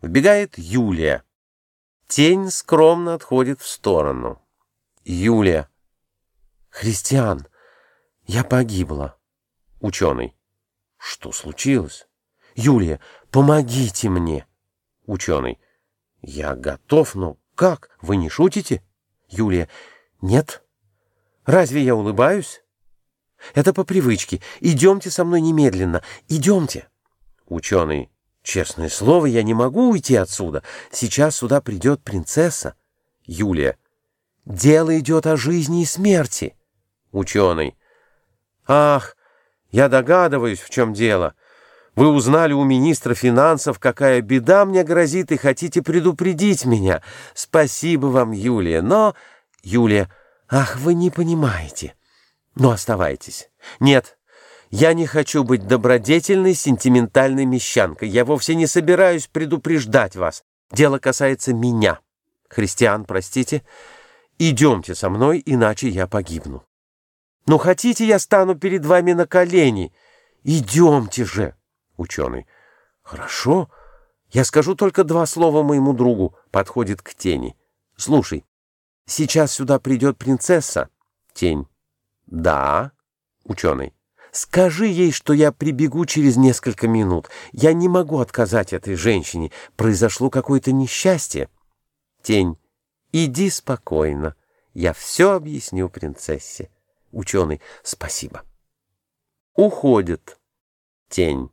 Вбегает Юлия. Тень скромно отходит в сторону. Юлия. Христиан, я погибла. Ученый. Что случилось? Юлия, помогите мне. Ученый. Я готов, но как? Вы не шутите? Юлия. Нет. Разве я улыбаюсь? Это по привычке. Идемте со мной немедленно. Идемте. Ученый. Честное слово, я не могу уйти отсюда. Сейчас сюда придет принцесса. Юлия. Дело идет о жизни и смерти. Ученый. Ах, я догадываюсь, в чем дело. Вы узнали у министра финансов, какая беда мне грозит, и хотите предупредить меня. Спасибо вам, Юлия, но... Юлия. Ах, вы не понимаете. Ну, оставайтесь. Нет, я не хочу быть добродетельной, сентиментальной мещанкой. Я вовсе не собираюсь предупреждать вас. Дело касается меня. Христиан, простите. Идемте со мной, иначе я погибну. Ну, хотите, я стану перед вами на колени? Идемте же. Ученый. Хорошо. Я скажу только 2 слова моему другу. Подходит к тени. Слушай, сейчас сюда придет принцесса. Тень. Да. Ученый. Скажи ей, что я прибегу через несколько минут. Я не могу отказать этой женщине. Произошло какое-то несчастье. Тень. Иди спокойно. Я все объясню принцессе. Ученый. Спасибо. Уходит. Тень.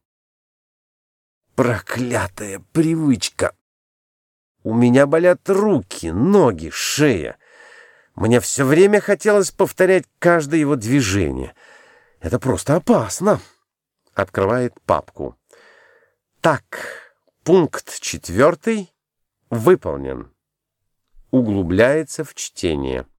Проклятая привычка. У меня болят руки, ноги, шея. Мне все время хотелось повторять каждое его движение. Это просто опасно. Открывает папку. Так, пункт 4 выполнен. Углубляется в чтение.